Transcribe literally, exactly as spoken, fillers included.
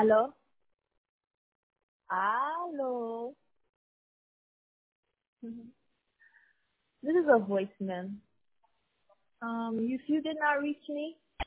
Aló, aló. Mhm. This is a voicemail. Um, you still did not reach me?